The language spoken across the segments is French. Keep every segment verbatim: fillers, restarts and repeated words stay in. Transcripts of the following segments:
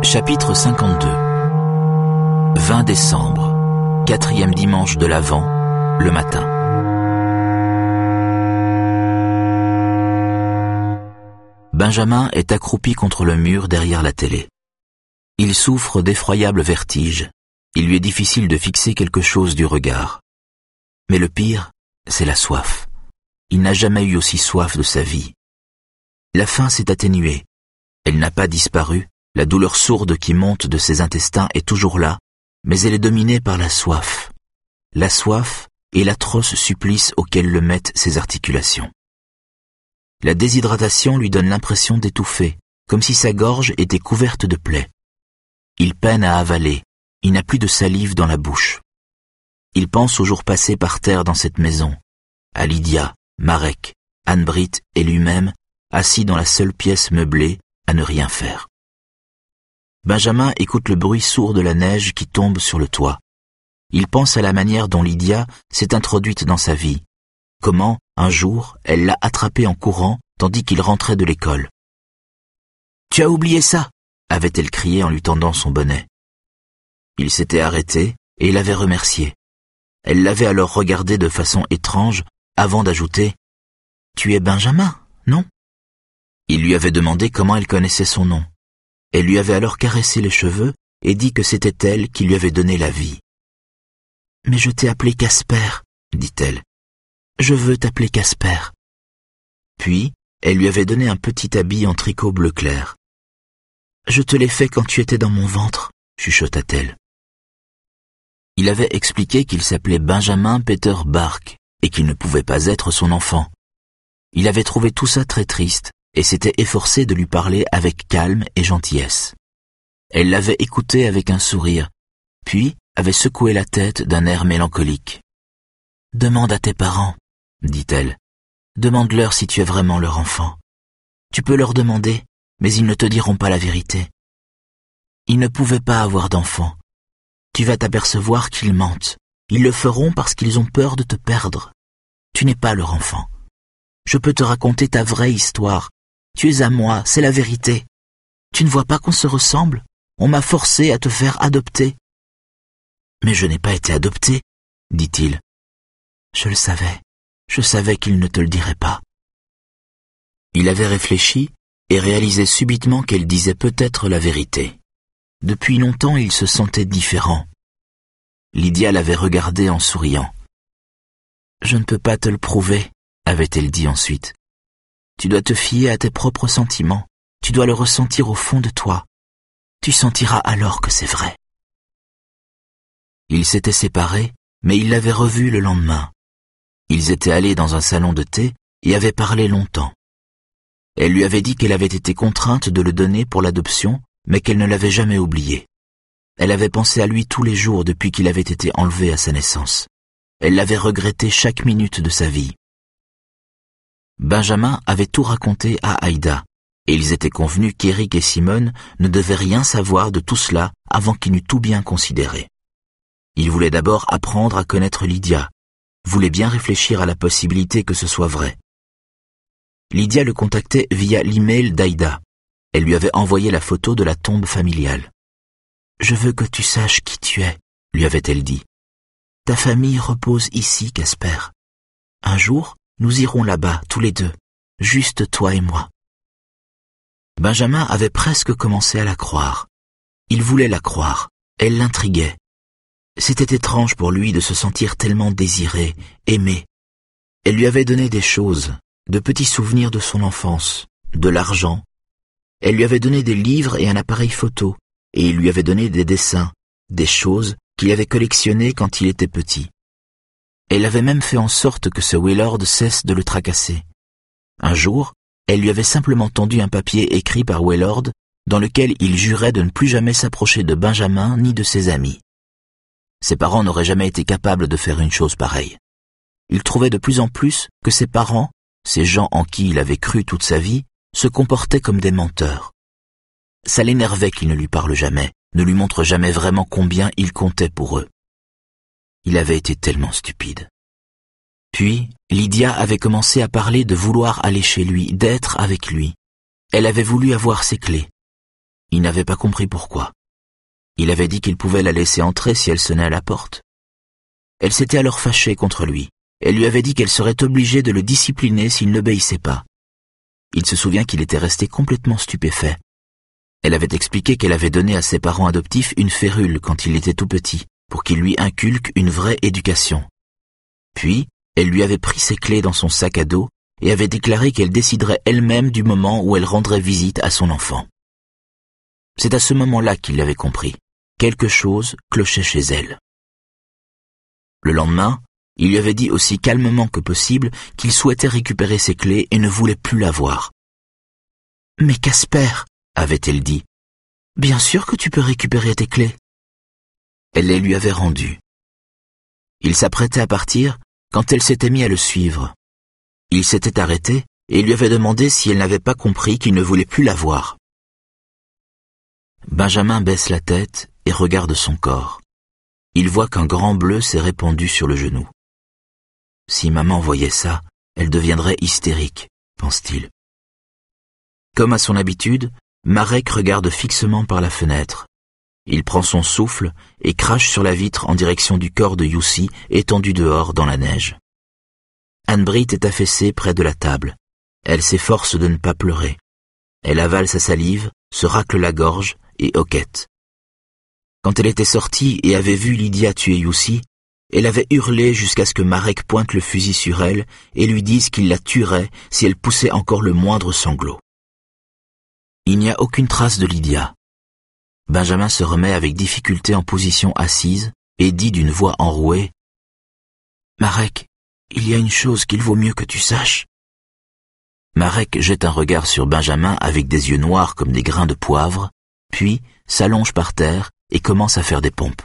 Chapitre cinquante-deux. vingt décembre, quatrième dimanche de l'Avent, le matin. Benjamin est accroupi contre le mur derrière la télé. Il souffre d'effroyables vertiges. Il lui est difficile de fixer quelque chose du regard. Mais le pire, c'est la soif. Il n'a jamais eu aussi soif de sa vie. La faim s'est atténuée. Elle n'a pas disparu. La douleur sourde qui monte de ses intestins est toujours là, mais elle est dominée par la soif. La soif est l'atroce supplice auquel le mettent ses articulations. La déshydratation lui donne l'impression d'étouffer, comme si sa gorge était couverte de plaies. Il peine à avaler, il n'a plus de salive dans la bouche. Il pense aux jours passés par terre dans cette maison, à Lydia, Marek, Anne-Britt et lui-même, assis dans la seule pièce meublée, à ne rien faire. Benjamin écoute le bruit sourd de la neige qui tombe sur le toit. Il pense à la manière dont Lydia s'est introduite dans sa vie. Comment, un jour, elle l'a attrapé en courant tandis qu'il rentrait de l'école. « Tu as oublié ça !» avait-elle crié en lui tendant son bonnet. Il s'était arrêté et l'avait remercié. Elle l'avait alors regardé de façon étrange avant d'ajouter « Tu es Benjamin, non ?» Il lui avait demandé comment elle connaissait son nom. Elle lui avait alors caressé les cheveux et dit que c'était elle qui lui avait donné la vie. « Mais je t'ai appelé Casper, » dit-elle. « Je veux t'appeler Casper. » Puis, elle lui avait donné un petit habit en tricot bleu clair. « Je te l'ai fait quand tu étais dans mon ventre, » chuchota-t-elle. Il avait expliqué qu'il s'appelait Benjamin Peter Bark et qu'il ne pouvait pas être son enfant. Il avait trouvé tout ça très triste et s'était efforcé de lui parler avec calme et gentillesse. Elle l'avait écouté avec un sourire, puis avait secoué la tête d'un air mélancolique. « Demande à tes parents, » dit-elle. « Demande-leur si tu es vraiment leur enfant. Tu peux leur demander, mais ils ne te diront pas la vérité. Ils ne pouvaient pas avoir d'enfant. Tu vas t'apercevoir qu'ils mentent. Ils le feront parce qu'ils ont peur de te perdre. Tu n'es pas leur enfant. Je peux te raconter ta vraie histoire. Tu es à moi, c'est la vérité. Tu ne vois pas qu'on se ressemble? On m'a forcé à te faire adopter. » « Mais je n'ai pas été adopté, » dit-il. « Je le savais. Je savais qu'il ne te le dirait pas. » Il avait réfléchi et réalisé subitement qu'elle disait peut-être la vérité. Depuis longtemps, il se sentait différent. Lydia l'avait regardé en souriant. « Je ne peux pas te le prouver, » avait-elle dit ensuite. « Tu dois te fier à tes propres sentiments. Tu dois le ressentir au fond de toi. Tu sentiras alors que c'est vrai. » Ils s'étaient séparés, mais il l'avait revu le lendemain. Ils étaient allés dans un salon de thé et avaient parlé longtemps. Elle lui avait dit qu'elle avait été contrainte de le donner pour l'adoption, mais qu'elle ne l'avait jamais oublié. Elle avait pensé à lui tous les jours depuis qu'il avait été enlevé à sa naissance. Elle l'avait regretté chaque minute de sa vie. Benjamin avait tout raconté à Aïda, et ils étaient convenus qu'Éric et Simone ne devaient rien savoir de tout cela avant qu'il n'eût tout bien considéré. Il voulait d'abord apprendre à connaître Lydia, voulait bien réfléchir à la possibilité que ce soit vrai. Lydia le contactait via l'email d'Aïda. Elle lui avait envoyé la photo de la tombe familiale. « Je veux que tu saches qui tu es, » lui avait-elle dit. « Ta famille repose ici, Casper. Un jour, nous irons là-bas, tous les deux, juste toi et moi. » Benjamin avait presque commencé à la croire. Il voulait la croire, elle l'intriguait. C'était étrange pour lui de se sentir tellement désiré, aimé. Elle lui avait donné des choses, de petits souvenirs de son enfance, de l'argent. Elle lui avait donné des livres et un appareil photo, et il lui avait donné des dessins, des choses qu'il avait collectionnées quand il était petit. Elle avait même fait en sorte que ce Waylord cesse de le tracasser. Un jour, elle lui avait simplement tendu un papier écrit par Waylord, dans lequel il jurait de ne plus jamais s'approcher de Benjamin ni de ses amis. Ses parents n'auraient jamais été capables de faire une chose pareille. Il trouvait de plus en plus que ses parents, ces gens en qui il avait cru toute sa vie, se comportaient comme des menteurs. Ça l'énervait qu'ils ne lui parlent jamais, ne lui montrent jamais vraiment combien il comptait pour eux. Il avait été tellement stupide. Puis, Lydia avait commencé à parler de vouloir aller chez lui, d'être avec lui. Elle avait voulu avoir ses clés. Il n'avait pas compris pourquoi. Il avait dit qu'il pouvait la laisser entrer si elle sonnait à la porte. Elle s'était alors fâchée contre lui. Elle lui avait dit qu'elle serait obligée de le discipliner s'il n'obéissait pas. Il se souvient qu'il était resté complètement stupéfait. Elle avait expliqué qu'elle avait donné à ses parents adoptifs une férule quand il était tout petit, pour qu'il lui inculque une vraie éducation. Puis, elle lui avait pris ses clés dans son sac à dos et avait déclaré qu'elle déciderait elle-même du moment où elle rendrait visite à son enfant. C'est à ce moment-là qu'il l'avait compris. Quelque chose clochait chez elle. Le lendemain, il lui avait dit aussi calmement que possible qu'il souhaitait récupérer ses clés et ne voulait plus la voir. « Mais Casper, avait-elle dit, bien sûr que tu peux récupérer tes clés. » Elle les lui avait rendues. Il s'apprêtait à partir quand elle s'était mise à le suivre. Il s'était arrêté et lui avait demandé si elle n'avait pas compris qu'il ne voulait plus la voir. Benjamin baisse la tête et regarde son corps. Il voit qu'un grand bleu s'est répandu sur le genou. Si maman voyait ça, elle deviendrait hystérique, pense-t-il. Comme à son habitude, Marek regarde fixement par la fenêtre. Il prend son souffle et crache sur la vitre en direction du corps de Youssi étendu dehors dans la neige. Anne-Britt est affaissée près de la table. Elle s'efforce de ne pas pleurer. Elle avale sa salive, se racle la gorge et hoquette. Quand elle était sortie et avait vu Lydia tuer Youssi, elle avait hurlé jusqu'à ce que Marek pointe le fusil sur elle et lui dise qu'il la tuerait si elle poussait encore le moindre sanglot. Il n'y a aucune trace de Lydia. Benjamin se remet avec difficulté en position assise et dit d'une voix enrouée « Marek, il y a une chose qu'il vaut mieux que tu saches. » Marek jette un regard sur Benjamin avec des yeux noirs comme des grains de poivre, puis s'allonge par terre et commence à faire des pompes.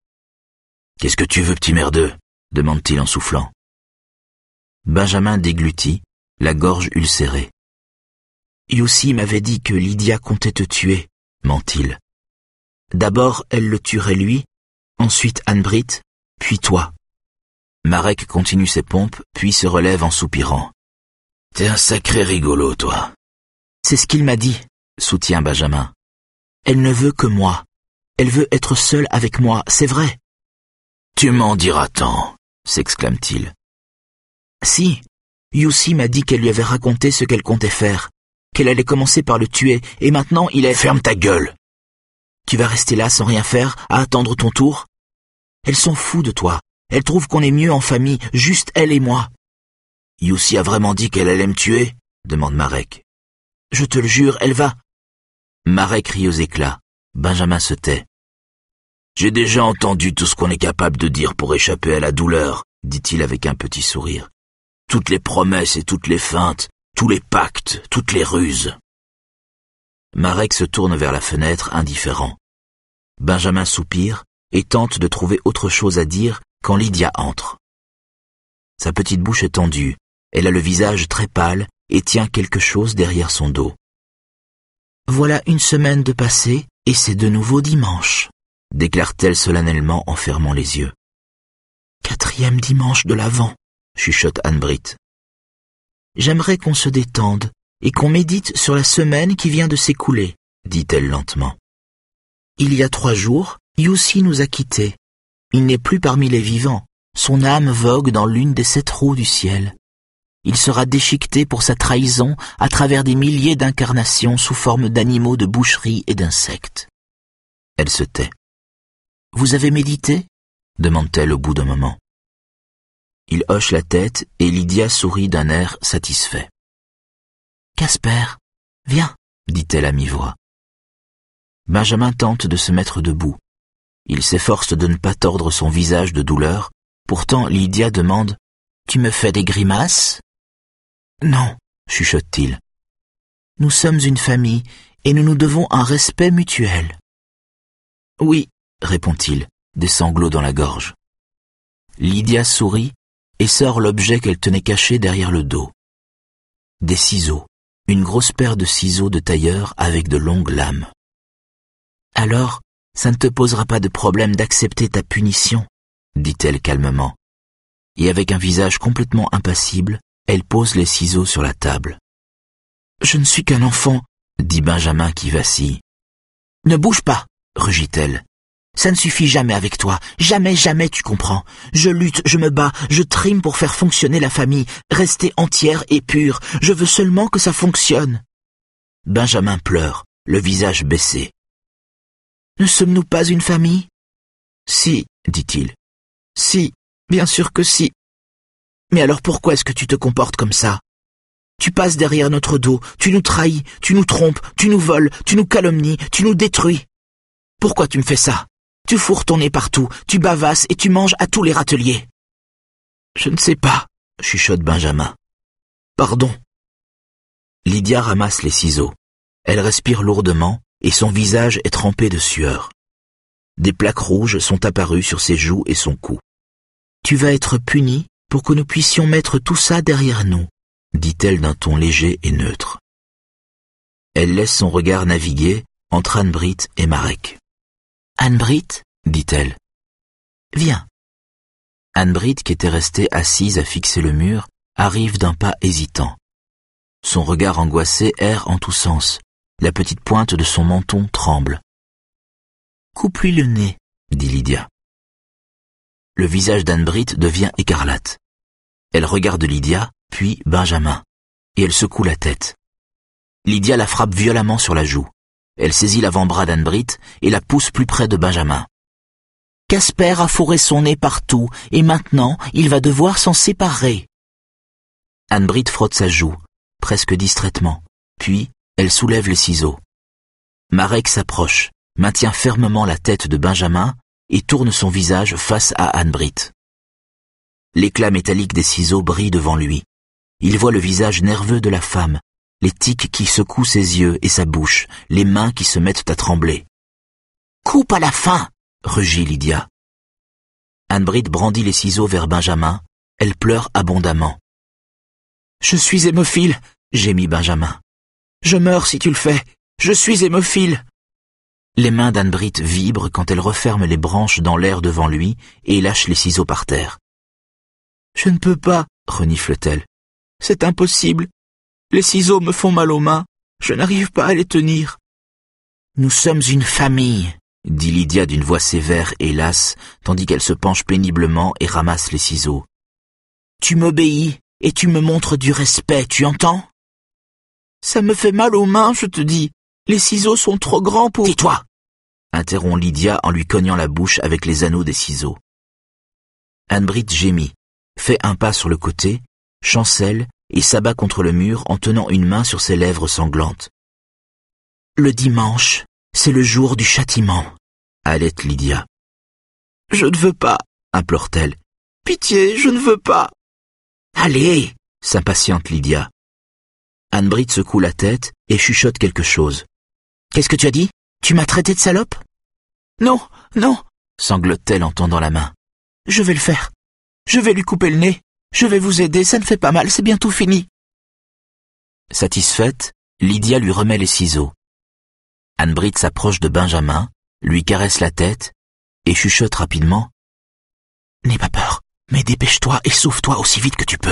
« Qu'est-ce que tu veux, petit merdeux ?» demande-t-il en soufflant. Benjamin déglutit, la gorge ulcérée. « Youssi m'avait dit que Lydia comptait te tuer, » ment-il. « D'abord, elle le tuerait lui, ensuite Anne-Britt, puis toi. » Marek continue ses pompes, puis se relève en soupirant. « T'es un sacré rigolo, toi. »« C'est ce qu'il m'a dit, » soutient Benjamin. « Elle ne veut que moi. Elle veut être seule avec moi, c'est vrai. »« Tu m'en diras tant, » s'exclame-t-il. « Si, Youssi m'a dit qu'elle lui avait raconté ce qu'elle comptait faire, qu'elle allait commencer par le tuer, et maintenant il est... »« Ferme ta gueule !»« Tu vas rester là sans rien faire, à attendre ton tour ? Elle s'en fout de toi. Elle trouve qu'on est mieux en famille, juste elle et moi. »« Youssi a vraiment dit qu'elle allait me tuer ?» demande Marek. « Je te le jure, elle va... » Marek rit aux éclats. Benjamin se tait. « J'ai déjà entendu tout ce qu'on est capable de dire pour échapper à la douleur, » dit-il avec un petit sourire. « Toutes les promesses et toutes les feintes, tous les pactes, toutes les ruses. » Marek se tourne vers la fenêtre, indifférent. Benjamin soupire et tente de trouver autre chose à dire quand Lydia entre. Sa petite bouche est tendue, elle a le visage très pâle et tient quelque chose derrière son dos. « Voilà une semaine de passée et c'est de nouveau dimanche, » déclare-t-elle solennellement en fermant les yeux. « Quatrième dimanche de l'Avent, » chuchote Anne-Britt. « J'aimerais qu'on se détende et qu'on médite sur la semaine qui vient de s'écouler, » dit-elle lentement. « Il y a trois jours, Youssi nous a quittés. Il n'est plus parmi les vivants. Son âme vogue dans l'une des sept roues du ciel. Il sera déchiqueté pour sa trahison à travers des milliers d'incarnations sous forme d'animaux de boucherie et d'insectes. » Elle se tait. « Vous avez médité ?» demande-t-elle au bout d'un moment. Il hoche la tête et Lydia sourit d'un air satisfait. « Casper, viens, » dit-elle à mi-voix. Benjamin tente de se mettre debout. Il s'efforce de ne pas tordre son visage de douleur. Pourtant, Lydia demande « Tu me fais des grimaces ?»« Non, » chuchote-t-il. « Nous sommes une famille et nous nous devons un respect mutuel. »« Oui, » répond-il, des sanglots dans la gorge. Lydia sourit et sort l'objet qu'elle tenait caché derrière le dos. Des ciseaux, une grosse paire de ciseaux de tailleur avec de longues lames. « Alors, ça ne te posera pas de problème d'accepter ta punition, » dit-elle calmement. Et avec un visage complètement impassible, elle pose les ciseaux sur la table. « Je ne suis qu'un enfant, » dit Benjamin qui vacille. Ne bouge pas, rugit-elle. Ça ne suffit jamais avec toi, jamais, jamais tu comprends. Je lutte, je me bats, je trime pour faire fonctionner la famille, rester entière et pure. Je veux seulement que ça fonctionne. Benjamin pleure, le visage baissé. Ne sommes-nous pas une famille? Si, dit-il. Si, bien sûr que si. Mais alors pourquoi est-ce que tu te comportes comme ça? Tu passes derrière notre dos, tu nous trahis, tu nous trompes, tu nous voles, tu nous calomnies, tu nous détruis. Pourquoi tu me fais ça? Tu fourres ton nez partout, tu bavasses et tu manges à tous les râteliers. Je ne sais pas, chuchote Benjamin. Pardon. Lydia ramasse les ciseaux. Elle respire lourdement et son visage est trempé de sueur. Des plaques rouges sont apparues sur ses joues et son cou. Tu vas être puni pour que nous puissions mettre tout ça derrière nous, dit-elle d'un ton léger et neutre. Elle laisse son regard naviguer entre Anne-Britt et Marek. Anne-Britt, dit-elle. Viens. Anne-Britt, qui était restée assise à fixer le mur, arrive d'un pas hésitant. Son regard angoissé erre en tous sens. La petite pointe de son menton tremble. Coupe-lui le nez, dit Lydia. Le visage d'Anne-Britt devient écarlate. Elle regarde Lydia, puis Benjamin, et elle secoue la tête. Lydia la frappe violemment sur la joue. Elle saisit l'avant-bras d'Anne-Britt et la pousse plus près de Benjamin. Casper a fourré son nez partout, et maintenant il va devoir s'en séparer. Anne-Britt frotte sa joue, presque distraitement, puis elle soulève les ciseaux. Marek s'approche, maintient fermement la tête de Benjamin et tourne son visage face à Anne-Britt. L'éclat métallique des ciseaux brille devant lui. Il voit le visage nerveux de la femme, les tics qui secouent ses yeux et sa bouche, les mains qui se mettent à trembler. « Coupe à la fin !» rugit Lydia. Anne-Britt brandit les ciseaux vers Benjamin, elle pleure abondamment. « Je suis hémophile !» gémit Benjamin. « Je meurs si tu le fais, je suis hémophile !» Les mains d'Anne-Britt vibrent quand elle referme les branches dans l'air devant lui et lâche les ciseaux par terre. « Je ne peux pas, renifle-t-elle. C'est impossible. Les ciseaux me font mal aux mains, je n'arrive pas à les tenir. »« Nous sommes une famille, » dit Lydia d'une voix sévère et lasse, tandis qu'elle se penche péniblement et ramasse les ciseaux. « Tu m'obéis et tu me montres du respect, tu entends ? »« Ça me fait mal aux mains, je te dis. Les ciseaux sont trop grands pour... »« Tais-toi » interrompt Lydia en lui cognant la bouche avec les anneaux des ciseaux. Anne-Britt gémit, fait un pas sur le côté, chancelle et s'abat contre le mur en tenant une main sur ses lèvres sanglantes. « Le dimanche, c'est le jour du châtiment, » halète Lydia. « Je ne veux pas, » implore-t-elle. « Pitié, je ne veux pas. »« Allez » s'impatiente Lydia. Anne-Britt secoue la tête et chuchote quelque chose. « Qu'est-ce que tu as dit? Tu m'as traité de salope ?»« Non, non » sanglote-t-elle en tendant la main. « Je vais le faire. Je vais lui couper le nez. Je vais vous aider, ça ne fait pas mal, c'est bientôt fini. » Satisfaite, Lydia lui remet les ciseaux. Anne-Britt s'approche de Benjamin, lui caresse la tête et chuchote rapidement. « N'aie pas peur, mais dépêche-toi et sauve-toi aussi vite que tu peux. »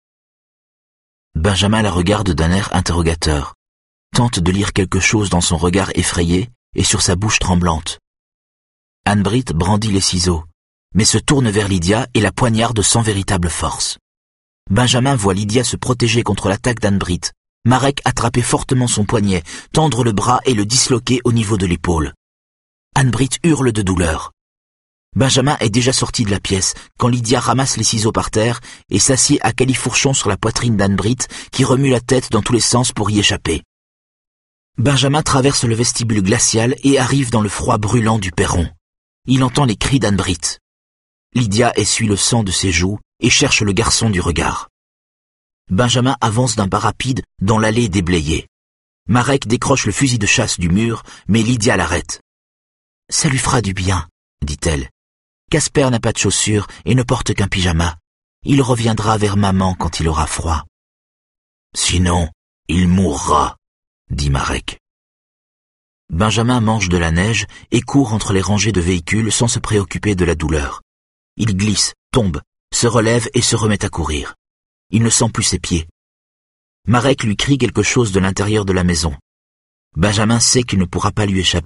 Benjamin la regarde d'un air interrogateur, tente de lire quelque chose dans son regard effrayé et sur sa bouche tremblante. Anne-Britt brandit les ciseaux, mais se tourne vers Lydia et la poignarde sans véritable force. Benjamin voit Lydia se protéger contre l'attaque d'Anne-Britt, Marek attraper fortement son poignet, tendre le bras et le disloquer au niveau de l'épaule. Anne-Britt hurle de douleur. Benjamin est déjà sorti de la pièce quand Lydia ramasse les ciseaux par terre et s'assied à califourchon sur la poitrine d'Anne-Britt qui remue la tête dans tous les sens pour y échapper. Benjamin traverse le vestibule glacial et arrive dans le froid brûlant du perron. Il entend les cris d'Anne-Britt. Lydia essuie le sang de ses joues et cherche le garçon du regard. Benjamin avance d'un pas rapide dans l'allée déblayée. Marek décroche le fusil de chasse du mur, mais Lydia l'arrête. « Ça lui fera du bien, » dit-elle. « Casper n'a pas de chaussures et ne porte qu'un pyjama. Il reviendra vers maman quand il aura froid. »« Sinon, il mourra, » dit Marek. Benjamin mange de la neige et court entre les rangées de véhicules sans se préoccuper de la douleur. Il glisse, tombe, se relève et se remet à courir. Il ne sent plus ses pieds. Marek lui crie quelque chose de l'intérieur de la maison. Benjamin sait qu'il ne pourra pas lui échapper,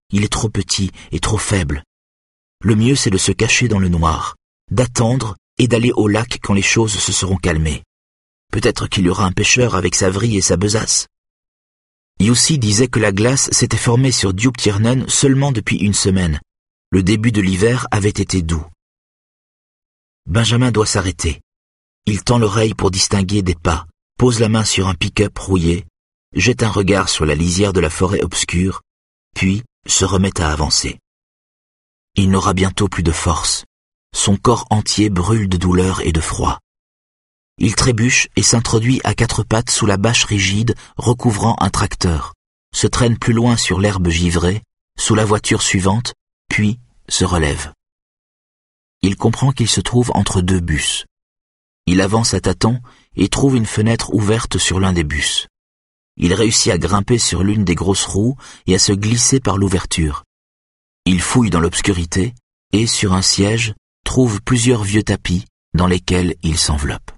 Il est trop petit et trop faible. Le mieux, c'est de se cacher dans le noir, d'attendre et d'aller au lac quand les choses se seront calmées. Peut-être qu'il y aura un pêcheur avec sa vrille et sa besace. Yussi disait que la glace s'était formée sur Diuptiernen seulement depuis une semaine. Le début de l'hiver avait été doux. Benjamin doit s'arrêter. Il tend l'oreille pour distinguer des pas, pose la main sur un pick-up rouillé, jette un regard sur la lisière de la forêt obscure, puis se remet à avancer. Il n'aura bientôt plus de force. Son corps entier brûle de douleur et de froid. Il trébuche et s'introduit à quatre pattes sous la bâche rigide recouvrant un tracteur, se traîne plus loin sur l'herbe givrée, sous la voiture suivante, puis se relève. Il comprend qu'il se trouve entre deux bus. Il avance à tâtons et trouve une fenêtre ouverte sur l'un des bus. Il réussit à grimper sur l'une des grosses roues et à se glisser par l'ouverture. Il fouille dans l'obscurité et, sur un siège, trouve plusieurs vieux tapis dans lesquels il s'enveloppe.